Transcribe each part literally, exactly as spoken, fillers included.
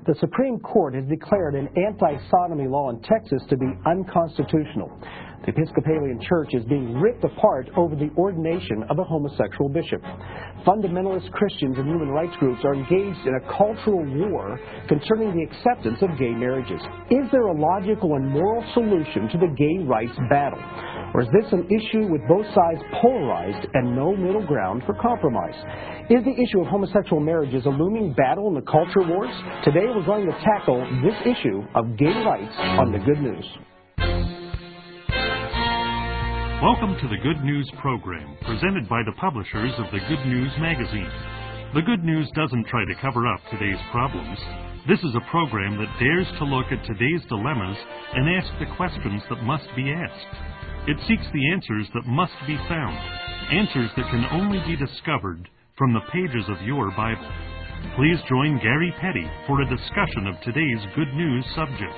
The Supreme Court has declared an anti-sodomy law in Texas to be unconstitutional. The Episcopalian Church is being ripped apart over the ordination of a homosexual bishop. Fundamentalist Christians and human rights groups are engaged in a cultural war concerning the acceptance of gay marriages. Is there a logical and moral solution to the gay rights battle? Or is this an issue with both sides polarized and no middle ground for compromise? Is the issue of homosexual marriages a looming battle in the culture wars? Today we're going to tackle this issue of gay rights on The Good News. Welcome to the Good News program, presented by the publishers of the Good News magazine. The Good News doesn't try to cover up today's problems. This is a program that dares to look at today's dilemmas and ask the questions that must be asked. It seeks the answers that must be found, answers that can only be discovered from the pages of your Bible. Please join Gary Petty for a discussion of today's Good News subject.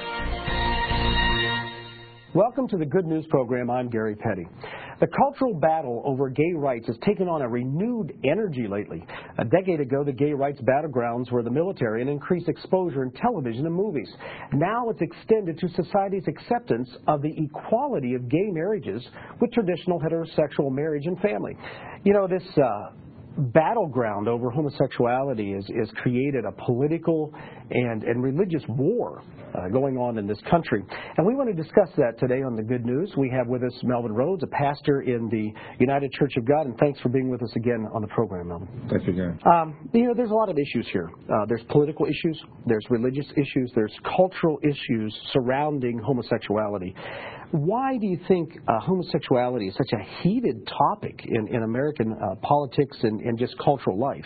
Welcome to the Good News program. I'm Gary Petty. The cultural battle over gay rights has taken on a renewed energy lately. A decade ago, the gay rights battlegrounds were the military and increased exposure in television and movies. Now it's extended to society's acceptance of the equality of gay marriages with traditional heterosexual marriage and family. You know, this uh, battleground over homosexuality is, is created a political and, and religious war uh, going on in this country. And we want to discuss that today on The Good News. We have with us Melvin Rhodes, a pastor in the United Church of God, and thanks for being with us again on the program, Melvin. Thank you, Gary. Um, you know, there's a lot of issues here. Uh, there's political issues, there's religious issues, there's cultural issues surrounding homosexuality. Why do you think uh, homosexuality is such a heated topic in, in American uh, politics and, and just cultural life?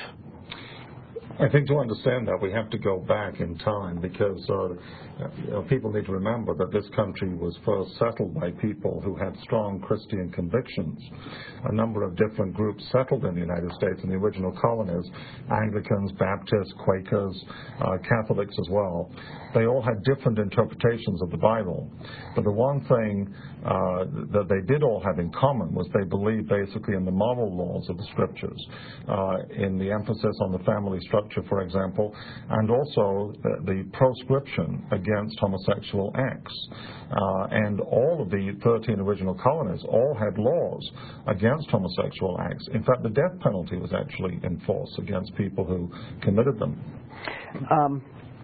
I think to understand that, we have to go back in time because uh, you know, people need to remember that this country was first settled by people who had strong Christian convictions. A number of different groups settled in the United States in the original colonies: Anglicans, Baptists, Quakers, uh, Catholics as well. They all had different interpretations of the Bible. But the one thing uh, that they did all have in common was they believed basically in the moral laws of the Scriptures, uh, in the emphasis on the family structure, for example, and also the, the proscription against homosexual acts. Uh, and all of the thirteen original colonies all had laws against homosexual acts. In fact, the death penalty was actually enforced against people who committed them. Um,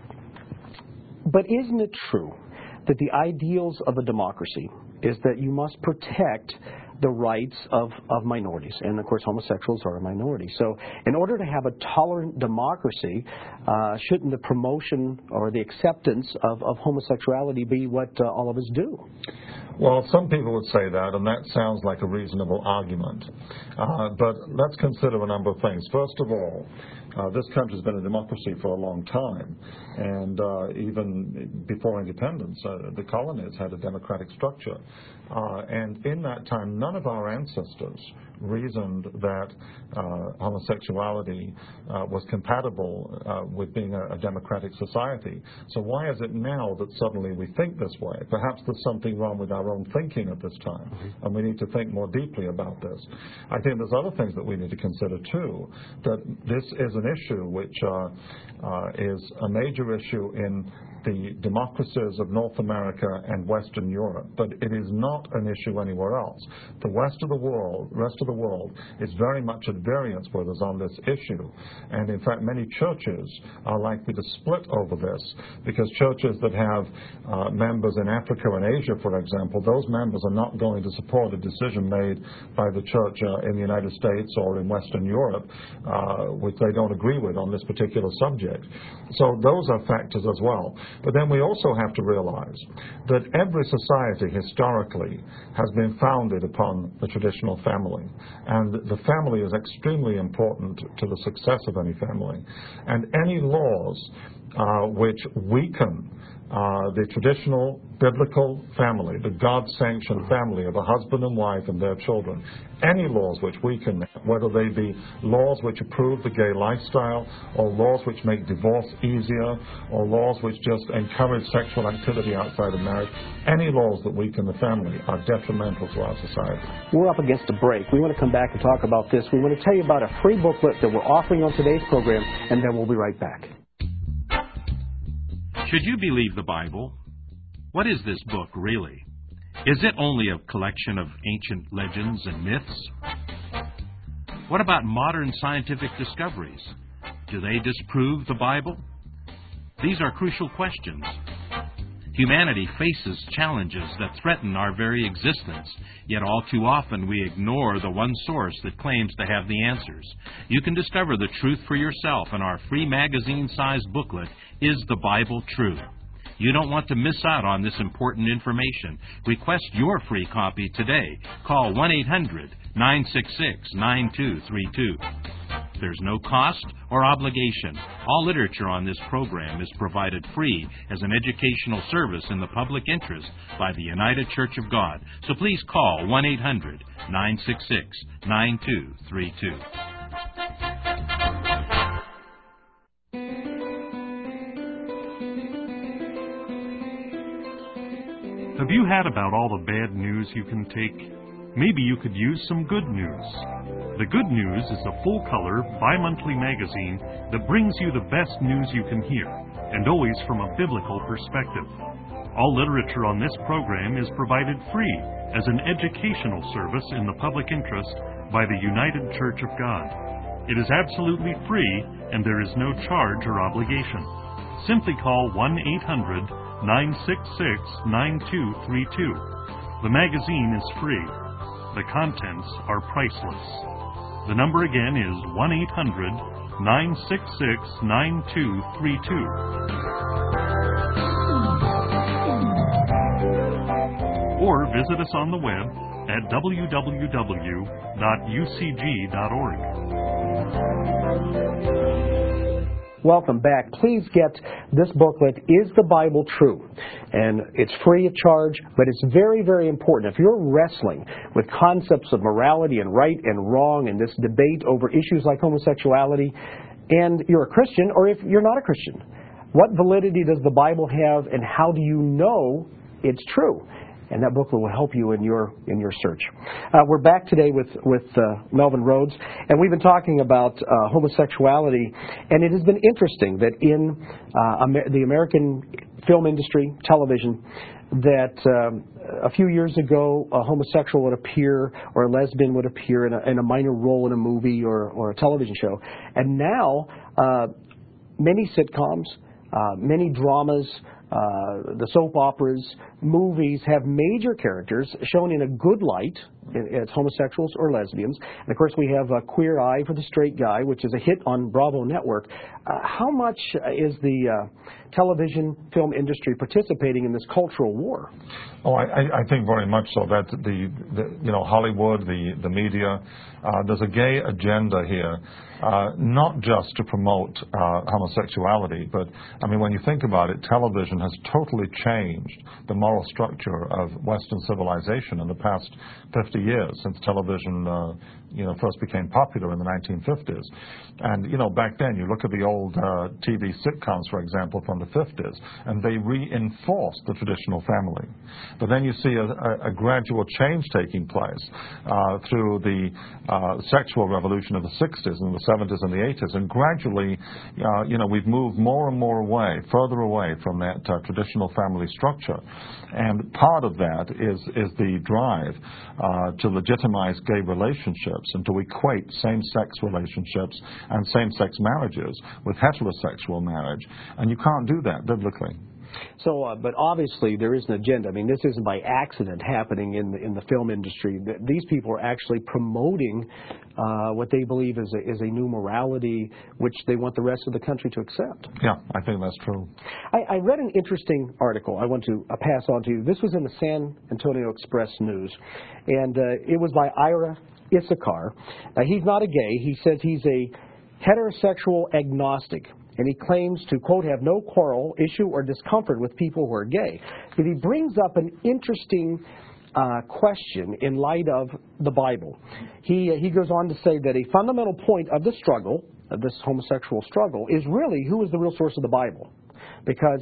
but isn't it true that the ideals of a democracy is that you must protect the rights of, of minorities? And, of course, homosexuals are a minority. So in order to have a tolerant democracy, uh, shouldn't the promotion or the acceptance of, of homosexuality be what uh, all of us do? Well, some people would say that, and that sounds like a reasonable argument. Uh, but let's consider a number of things. First of all, uh, this country has been a democracy for a long time, and uh, even before independence, uh, the colonies had a democratic structure. Uh, and in that time, none of our ancestors reasoned that uh, homosexuality uh, was compatible uh, with being a, a democratic society. So why is it now that suddenly we think this way? Perhaps there's something wrong with our own thinking at this time, mm-hmm. and we need to think more deeply about this. I think there's other things that we need to consider too, that this is an issue which uh, uh, is a major issue in the democracies of North America and Western Europe, but it is not an issue anywhere else. The rest of the world, rest of the world is very much at variance with us on this issue, and in fact, many churches are likely to split over this because churches that have uh, members in Africa and Asia, for example, those members are not going to support a decision made by the church uh, in the United States or in Western Europe, uh, which they don't agree with on this particular subject. So those are factors as well. But then we also have to realize that every society historically has been founded upon the traditional family. And the family is extremely important to the success of any family. And any laws uh, which weaken Uh, the traditional biblical family, the God-sanctioned family of a husband and wife and their children, any laws which weaken that, whether they be laws which approve the gay lifestyle, or laws which make divorce easier, or laws which just encourage sexual activity outside of marriage, any laws that weaken the family are detrimental to our society. We're up against a break. We want to come back and talk about this. We want to tell you about a free booklet that we're offering on today's program, and then we'll be right back. Should you believe the Bible? What is this book, really? Is it only a collection of ancient legends and myths? What about modern scientific discoveries? Do they disprove the Bible? These are crucial questions. Humanity faces challenges that threaten our very existence, yet all too often we ignore the one source that claims to have the answers. You can discover the truth for yourself in our free magazine-sized booklet, Is the Bible True? You don't want to miss out on this important information. Request your free copy today. Call one eight hundred, nine six six, nine two three two. There's no cost or obligation. All literature on this program is provided free as an educational service in the public interest by the United Church of God. So please call one eight hundred, nine six six, nine two three two. Have you had about all the bad news you can take? Maybe you could use some good news. The Good News is a full-color, bi-monthly magazine that brings you the best news you can hear, and always from a biblical perspective. All literature on this program is provided free as an educational service in the public interest by the United Church of God. It is absolutely free, and there is no charge or obligation. Simply call one eight hundred, nine six six, nine two three two. The magazine is free. The contents are priceless. The number again is one eight hundred, nine six six, nine two three two. Or visit us on the web at w w w dot u c g dot org. Welcome back. Please get this booklet, Is the Bible True? And it's free of charge, but it's very, very important. If you're wrestling with concepts of morality and right and wrong and this debate over issues like homosexuality, and you're a Christian, or if you're not a Christian, what validity does the Bible have, and how do you know it's true? And that booklet will help you in your in your search. Uh, we're back today with with uh, Melvin Rhodes, and we've been talking about uh, homosexuality. And it has been interesting that in uh, Amer- the American film industry, television, that um, a few years ago a homosexual would appear or a lesbian would appear in a, in a minor role in a movie or, or a television show, and now uh, many sitcoms, uh, many dramas. Uh, the soap operas, movies have major characters shown in a good light as homosexuals or lesbians. And of course we have a Queer Eye for the Straight Guy, which is a hit on Bravo Network. Uh, how much is the uh, television film industry participating in this cultural war? Oh, I, I think very much so. That the, the you know Hollywood, the the media, uh, there's a gay agenda here, uh, not just to promote uh, homosexuality, but I mean when you think about it, television has totally changed the moral structure of Western civilization in the past fifty years, since television uh, you know first became popular in the nineteen fifties. And you know back then, you look at the old uh, T V sitcoms, for example, from the fifties, and they reinforced the traditional family. But then you see a, a, a gradual change taking place uh, through the uh, sexual revolution of the sixties and the seventies and the eighties, and gradually, uh, you know, we've moved more and more away, further away from that uh, traditional family structure. And part of that is is the drive uh, to legitimize gay relationships and to equate same-sex relationships and same-sex marriages with heterosexual marriage. And you can't do that biblically. So, uh, but obviously there is an agenda. I mean, this isn't by accident happening in the, in the film industry. These people are actually promoting uh, what they believe is a, is a new morality, which they want the rest of the country to accept. Yeah, I think that's true. I, I read an interesting article I want to uh, pass on to you. This was in the San Antonio Express News, and uh, it was by Ira Issachar. Uh, he's not a gay. He says he's a heterosexual agnostic. And he claims to, quote, have no quarrel, issue, or discomfort with people who are gay. But he brings up an interesting uh, question in light of the Bible. He, he goes on to say that a fundamental point of the struggle, of this homosexual struggle, is really who is the real source of the Bible. Because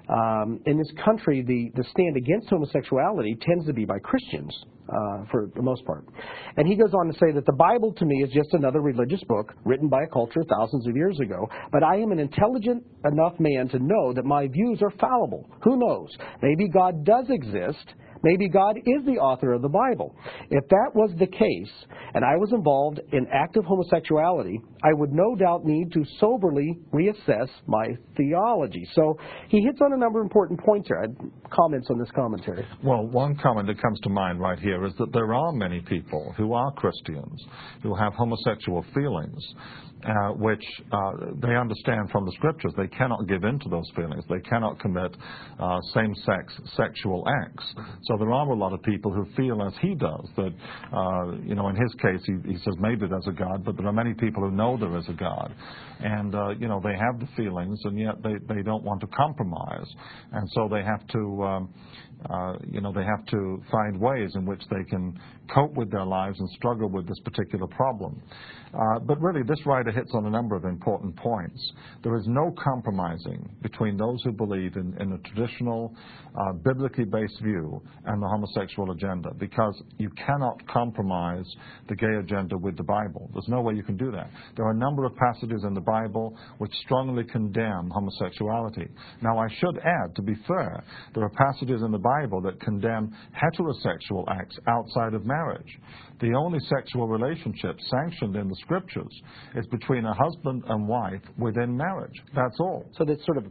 Um, in this country, the, the stand against homosexuality tends to be by Christians, uh, for the most part. And he goes on to say that the Bible to me is just another religious book written by a culture thousands of years ago, but I am an intelligent enough man to know that my views are fallible. Who knows? Maybe God does exist. Maybe God is the author of the Bible. If that was the case, and I was involved in active homosexuality, I would no doubt need to soberly reassess my theology. So he hits on a number of important points here. I had comments on this commentary. Well, one comment that comes to mind right here is that there are many people who are Christians who have homosexual feelings, Uh, which uh, they understand from the Scriptures. They cannot give in to those feelings. They cannot commit uh, same-sex sexual acts. So there are a lot of people who feel as he does, that, uh, you know, in his case, he, he says maybe there's a God, but there are many people who know there is a God. And, uh, you know, they have the feelings, and yet they, they don't want to compromise. And so they have to, um, uh, you know, they have to find ways in which they can cope with their lives and struggle with this particular problem. Uh, but really, this writer hits on a number of important points. There is no compromising between those who believe in, in a traditional, uh, biblically based view and the homosexual agenda, because you cannot compromise the gay agenda with the Bible. There's no way you can do that. There are a number of passages in the Bible which strongly condemn homosexuality. Now, I should add, to be fair, there are passages in the Bible that condemn heterosexual acts outside of marriage. The only sexual relationship sanctioned in the Scriptures is between a husband and wife within marriage. That's all. So that's sort of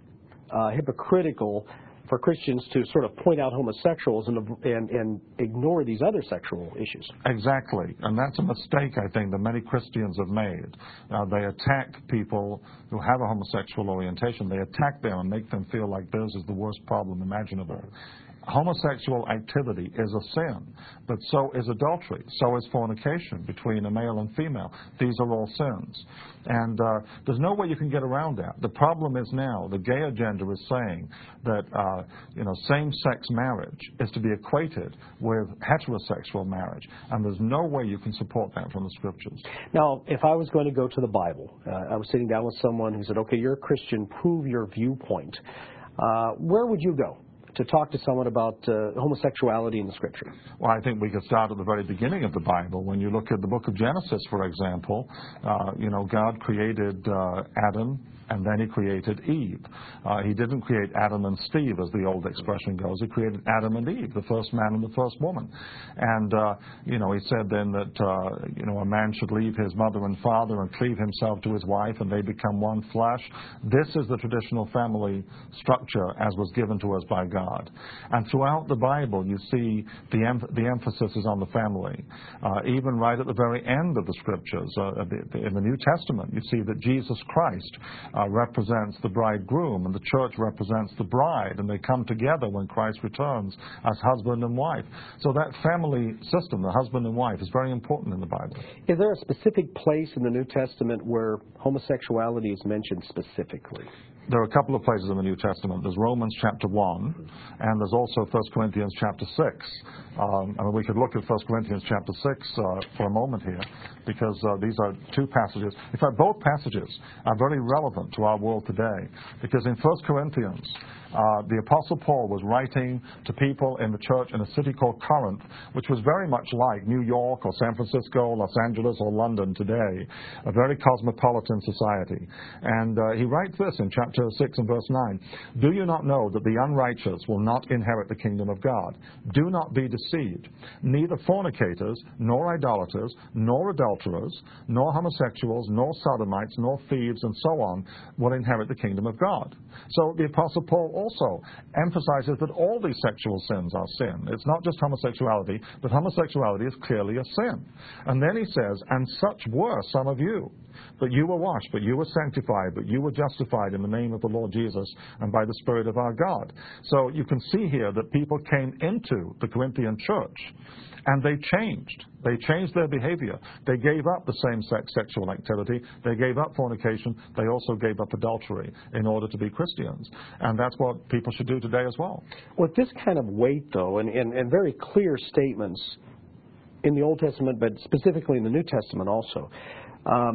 uh, hypocritical for Christians to sort of point out homosexuals and, and, and ignore these other sexual issues. Exactly. And that's a mistake, I think, that many Christians have made. Uh, they attack people who have a homosexual orientation. They attack them and make them feel like theirs is the worst problem imaginable. Homosexual activity is a sin, but so is adultery, so is fornication between a male and female. These are all sins. And uh, there's no way you can get around that. The problem is now the gay agenda is saying that uh, you know, same-sex marriage is to be equated with heterosexual marriage, and there's no way you can support that from the Scriptures. Now, if I was going to go to the Bible, uh, I was sitting down with someone who said, okay, you're a Christian, prove your viewpoint. Uh, where would you go to talk to someone about uh, homosexuality in the Scripture? Well, I think we could start at the very beginning of the Bible. When you look at the book of Genesis, for example, uh, you know, God created uh, Adam, and then he created Eve. Uh, he didn't create Adam and Steve, as the old expression goes. He created Adam and Eve, the first man and the first woman. And, uh, you know, he said then that, uh, you know, a man should leave his mother and father and cleave himself to his wife, and they become one flesh. This is the traditional family structure as was given to us by God. And throughout the Bible, you see the, em- the emphasis is on the family. Uh, even right at the very end of the Scriptures, uh, the, the, in the New Testament, you see that Jesus Christ Uh, represents the bridegroom, and the church represents the bride, and they come together when Christ returns as husband and wife. So that family system, the husband and wife, is very important in the Bible. Is there a specific place in the New Testament where homosexuality is mentioned specifically? There are a couple of places in the New Testament. There's Romans chapter one, and there's also First Corinthians chapter six. Um, I mean, we could look at First Corinthians chapter six uh, for a moment here, because uh, these are two passages. In fact, both passages are very relevant to our world today, because in First Corinthians, Uh, the Apostle Paul was writing to people in the church in a city called Corinth, which was very much like New York or San Francisco, Los Angeles or London today, a very cosmopolitan society. And uh, he writes this in chapter six and verse nine, "Do you not know that the unrighteous will not inherit the kingdom of God? Do not be deceived. Neither fornicators, nor idolaters, nor adulterers, nor homosexuals, nor sodomites, nor thieves, and so on, will inherit the kingdom of God." So the Apostle Paul also emphasizes that all these sexual sins are sin. It's not just homosexuality, but homosexuality is clearly a sin. And then he says, "And such were some of you. But you were washed, but you were sanctified, but you were justified in the name of the Lord Jesus and by the Spirit of our God." So you can see here that people came into the Corinthian church and they changed. They changed their behavior. They gave up the same-sex sexual activity. They gave up fornication. They also gave up adultery in order to be Christians. And that's what people should do today as well. With this kind of weight, though, and, and, and very clear statements in the Old Testament, but specifically in the New Testament also, um,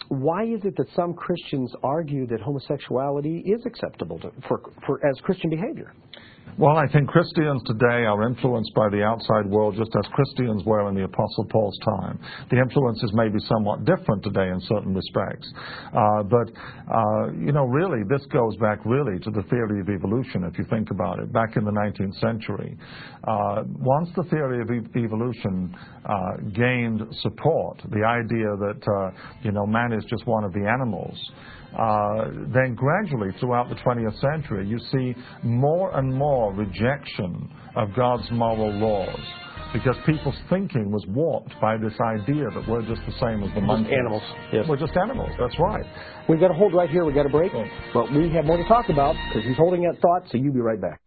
why is it that some Christians argue that homosexuality is acceptable to, for, for as Christian behavior? Well, I think Christians today are influenced by the outside world just as Christians were in the Apostle Paul's time. The influences may be somewhat different today in certain respects. Uh, but, uh, you know, really, this goes back really to the theory of evolution, if you think about it, back in the nineteenth century. Uh, once the theory of e- evolution uh, gained support, the idea that, uh, you know, man is just one of the animals, Uh, then gradually throughout the twentieth century, you see more and more rejection of God's moral laws because people's thinking was warped by this idea that we're just the same as the monkeys. Just animals. Yes. We're just animals, that's right. We've got to hold right here. We've got a break. Cool. But we have more to talk about because he's holding that thought, so you be right back.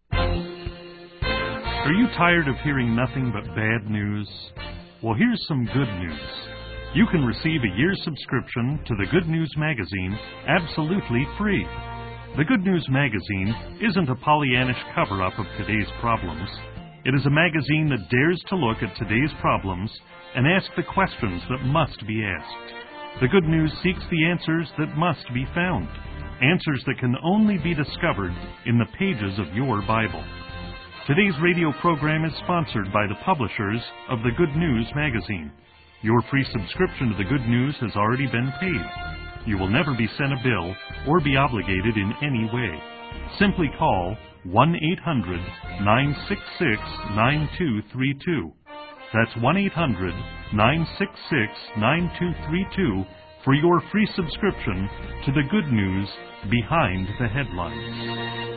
Are you tired of hearing nothing but bad news? Well, here's some good news. You can receive a year's subscription to the Good News Magazine absolutely free. The Good News Magazine isn't a Pollyannish cover-up of today's problems. It is a magazine that dares to look at today's problems and ask the questions that must be asked. The Good News seeks the answers that must be found, answers that can only be discovered in the pages of your Bible. Today's radio program is sponsored by the publishers of the Good News Magazine. Your free subscription to the Good News has already been paid. You will never be sent a bill or be obligated in any way. Simply call one eight hundred nine six six nine two three two. That's one eight hundred nine six six nine two three two for your free subscription to the Good News Behind the Headlines.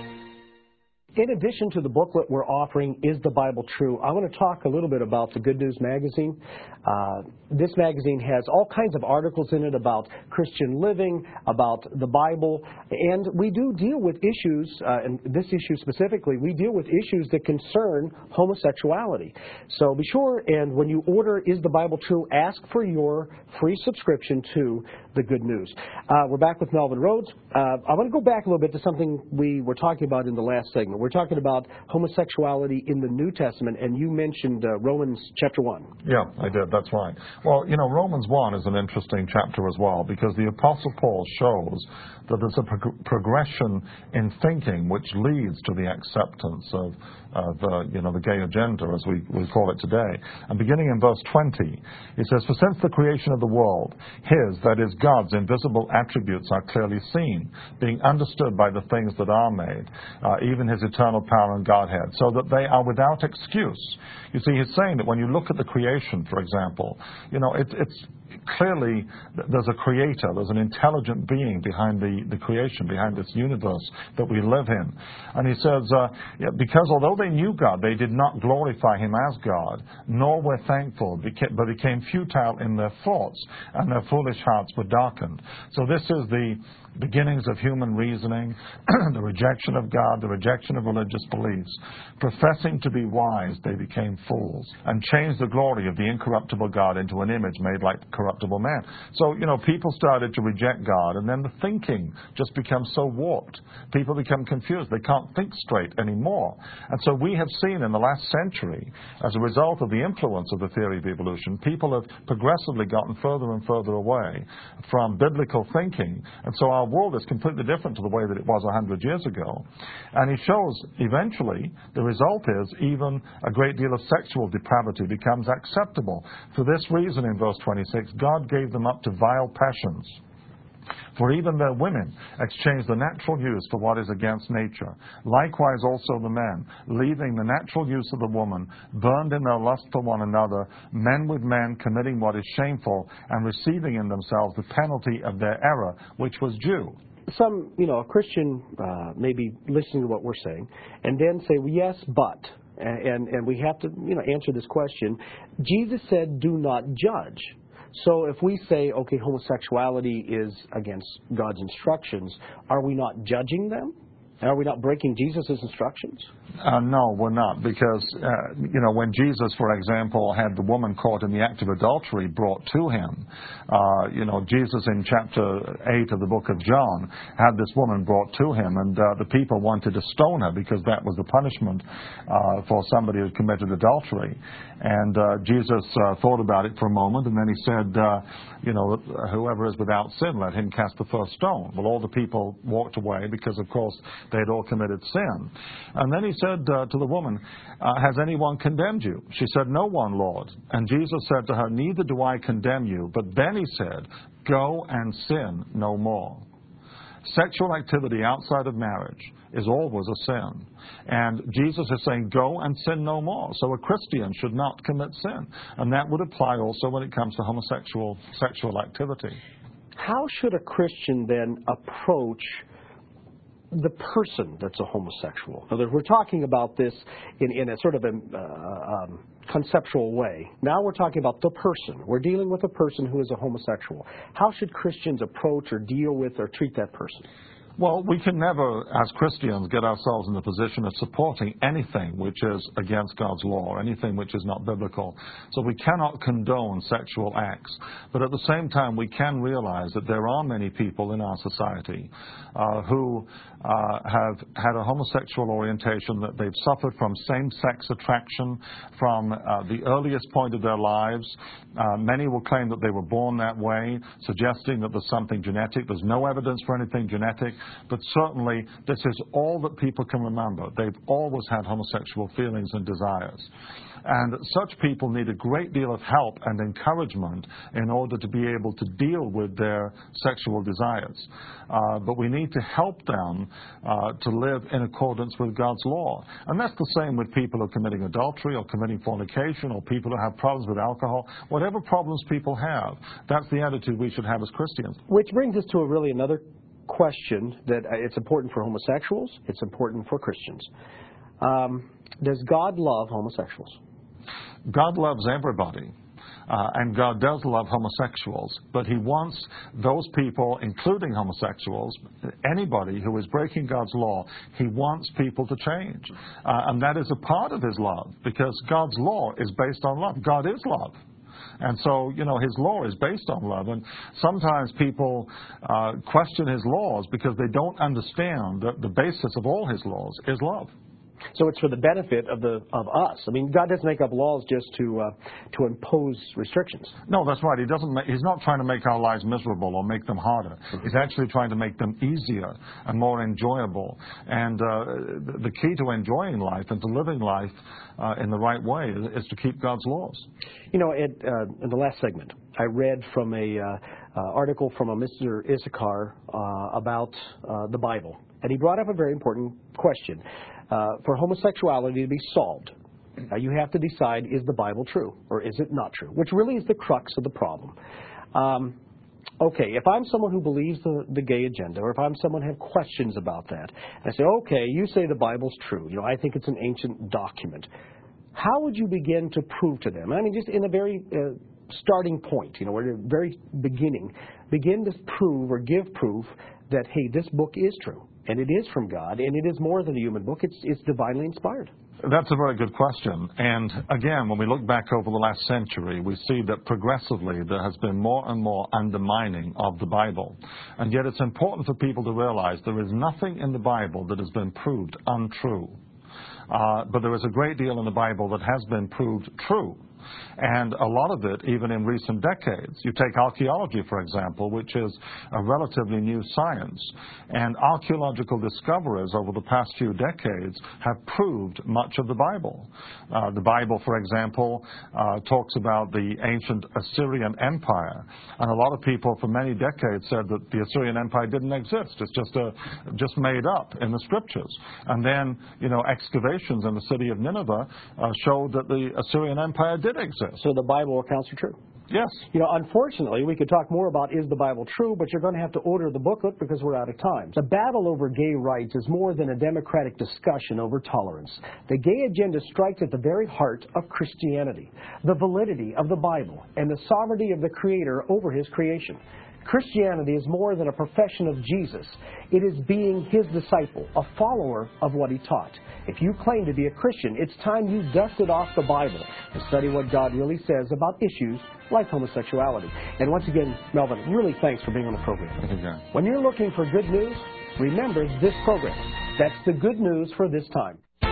In addition to the booklet we're offering, Is the Bible True?, I want to talk a little bit about the Good News Magazine. Uh, this magazine has all kinds of articles in it about Christian living, about the Bible, and we do deal with issues, uh, and this issue specifically, we deal with issues that concern homosexuality. So be sure, and when you order Is the Bible True?, ask for your free subscription to the Good News. Uh, we're back with Melvin Rhodes. Uh, I want to go back a little bit to something we were talking about in the last segment. We're talking about homosexuality in the New Testament, and you mentioned uh, Romans chapter one. Yeah, I did. That's right. Well, you know, Romans one is an interesting chapter as well because the Apostle Paul shows that there's a prog- progression in thinking which leads to the acceptance of, of uh, you know, the gay agenda, as we, we call it today. And beginning in verse twenty, he says, "For since the creation of the world, his, that is God's, invisible attributes are clearly seen, being understood by the things that are made, uh, even his eternal power and Godhead, so that they are without excuse." You see, he's saying that when you look at the creation, for example, you know, it, it's clearly there's a creator, there's an intelligent being behind the, the creation, behind this universe that we live in. And he says, uh, yeah, because although they knew God, they did not glorify him as God, nor were thankful, but became futile in their thoughts, and their foolish hearts were darkened. So this is the beginnings of human reasoning, the rejection of God, the rejection of religious beliefs. Professing to be wise, they became fools and changed the glory of the incorruptible God into an image made like corruptible man. So, you know, people started to reject God, and then the thinking just becomes so warped. People become confused. They can't think straight anymore. And so we have seen in the last century, as a result of the influence of the theory of evolution, people have progressively gotten further and further away from biblical thinking. And so our world is completely different to the way that it was a hundred years ago. And he shows eventually the result is even a great deal of sexual depravity becomes acceptable. For this reason, in verse twenty-six, God gave them up to vile passions. For even their women exchange the natural use for what is against nature. Likewise also the men, leaving the natural use of the woman, burned in their lust for one another, men with men committing what is shameful, and receiving in themselves the penalty of their error, which was due. Some, you know, a Christian uh, may be listening to what we're saying, and then say, well, yes, but, and, and we have to, you know, answer this question. Jesus said, do not judge. So if we say, okay, homosexuality is against God's instructions, are we not judging them? Are we not breaking Jesus' instructions? Uh, no, we're not, because, uh, you know, when Jesus, for example, had the woman caught in the act of adultery brought to him, uh, you know, Jesus in chapter eight of the book of John had this woman brought to him, and uh, the people wanted to stone her because that was the punishment uh, for somebody who had committed adultery. And uh, Jesus uh, thought about it for a moment, and then he said, uh, you know, whoever is without sin, let him cast the first stone. Well, all the people walked away because, of course, they had all committed sin. And then he said uh, to the woman, uh, has anyone condemned you? She said, no one, Lord. And Jesus said to her, neither do I condemn you. But then he said, go and sin no more. Sexual activity outside of marriage is always a sin. And Jesus is saying, go and sin no more. So a Christian should not commit sin. And that would apply also when it comes to homosexual sexual activity. How should a Christian then approach the person that's a homosexual? Now, we're talking about this in, in a sort of a uh, um, conceptual way. Now we're talking about the person. We're dealing with a person who is a homosexual. How should Christians approach or deal with or treat that person? Well, we can never, as Christians, get ourselves in the position of supporting anything which is against God's law, or anything which is not biblical. So we cannot condone sexual acts. But at the same time, we can realize that there are many people in our society uh, who uh, have had a homosexual orientation, that they've suffered from same-sex attraction from uh, the earliest point of their lives. Uh, many will claim that they were born that way, suggesting that there's something genetic. There's no evidence for anything genetic. But certainly, this is all that people can remember. They've always had homosexual feelings and desires. And such people need a great deal of help and encouragement in order to be able to deal with their sexual desires. Uh, but we need to help them uh, to live in accordance with God's law. And that's the same with people who are committing adultery or committing fornication, or people who have problems with alcohol. Whatever problems people have, that's the attitude we should have as Christians. Which brings us to a really another question that it's important for homosexuals, it's important for Christians. Um, does God love homosexuals? God loves everybody. Uh, and God does love homosexuals, but He wants those people, including homosexuals, anybody who is breaking God's law, He wants people to change. Uh, and that is a part of His love, because God's law is based on love. God is love. And so, you know, His law is based on love. And sometimes people uh, question His laws because they don't understand that the basis of all His laws is love. So it's for the benefit of the of us. I mean, God doesn't make up laws just to uh, to impose restrictions. No, that's right. He doesn't. Make, he's not trying to make our lives miserable or make them harder. Mm-hmm. He's actually trying to make them easier and more enjoyable. And uh, the, the key to enjoying life and to living life uh, in the right way is, is to keep God's laws. You know, it, uh, in the last segment, I read from a uh, uh, article from a Mister Issachar uh, about uh, the Bible, and he brought up a very important question. Uh, for homosexuality to be solved, uh, you have to decide, is the Bible true or is it not true, which really is the crux of the problem. Um, okay, if I'm someone who believes the, the gay agenda, or if I'm someone who has questions about that, and I say, okay, you say the Bible's true. You know, I think it's an ancient document. How would you begin to prove to them? I mean, just in a very uh, starting point, you know, at the very beginning, begin to prove or give proof that, hey, this book is true. And it is from God, and it is more than a human book. It's, it's divinely inspired. That's a very good question. And again, when we look back over the last century, we see that progressively there has been more and more undermining of the Bible. And yet it's important for people to realize there is nothing in the Bible that has been proved untrue. Uh, but there is a great deal in the Bible that has been proved true. And a lot of it, even in recent decades. You take archaeology, for example, which is a relatively new science. And archaeological discoveries over the past few decades have proved much of the Bible. Uh, the Bible, for example, uh, talks about the ancient Assyrian Empire. And a lot of people for many decades said that the Assyrian Empire didn't exist. It's just, a, just made up in the scriptures. And then, you know, excavations in the city of Nineveh uh, showed that the Assyrian Empire did exist. So the Bible accounts are true. Yes. You know, unfortunately, we could talk more about is the Bible true, but you're going to have to order the booklet because we're out of time. The battle over gay rights is more than a democratic discussion over tolerance. The gay agenda strikes at the very heart of Christianity, the validity of the Bible, and the sovereignty of the Creator over His creation. Christianity is more than a profession of Jesus. It is being His disciple, a follower of what He taught. If you claim to be a Christian, it's time you dusted off the Bible and study what God really says about issues like homosexuality. And once again, Melvin, really thanks for being on the program. Okay. When you're looking for good news, remember this program. That's the good news for this time.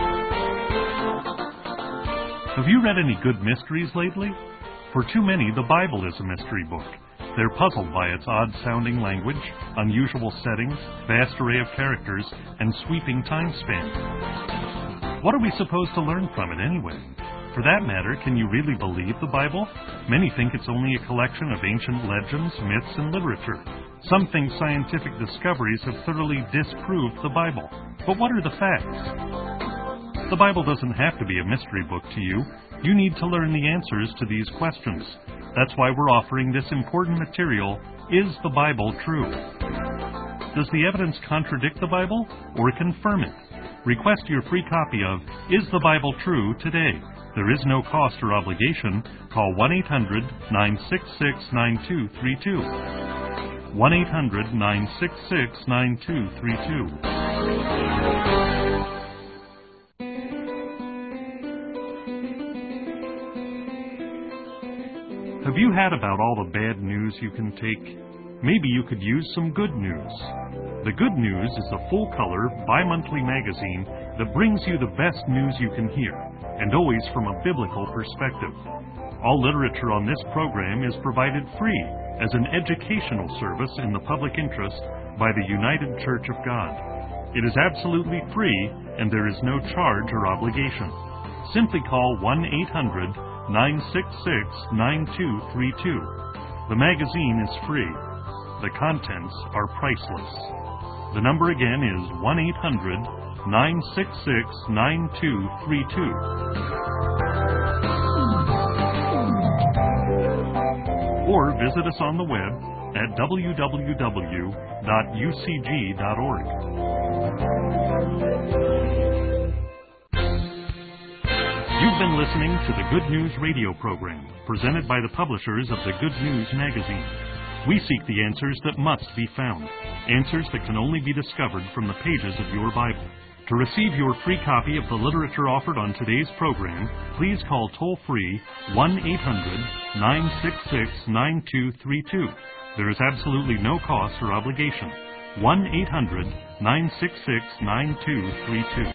Have you read any good mysteries lately? For too many, the Bible is a mystery book. They're puzzled by its odd-sounding language, unusual settings, vast array of characters, and sweeping time span. What are we supposed to learn from it anyway? For that matter, can you really believe the Bible? Many think it's only a collection of ancient legends, myths, and literature. Some think scientific discoveries have thoroughly disproved the Bible. But what are the facts? The Bible doesn't have to be a mystery book to you. You need to learn the answers to these questions. That's why we're offering this important material, Is the Bible True? Does the evidence contradict the Bible or confirm it? Request your free copy of Is the Bible True today. There is no cost or obligation. Call one eight hundred, nine six six, nine two three two. one eight hundred, nine six six, nine two three two. Have you had about all the bad news you can take? Maybe you could use some good news. The Good News is a full-color, bi-monthly magazine that brings you the best news you can hear, and always from a biblical perspective. All literature on this program is provided free as an educational service in the public interest by the United Church of God. It is absolutely free, and there is no charge or obligation. Simply call one eight hundred, nine six six, nine two three two. The magazine is free. The contents are priceless. The number again is one eight hundred, nine six six, nine two three two. Or visit us on the web at w w w dot u c g dot org. You've been listening to the Good News radio program, presented by the publishers of the Good News magazine. We seek the answers that must be found, answers that can only be discovered from the pages of your Bible. To receive your free copy of the literature offered on today's program, please call toll-free one eight hundred, nine six six, nine two three two. There is absolutely no cost or obligation. one eight hundred, nine six six, nine two three two.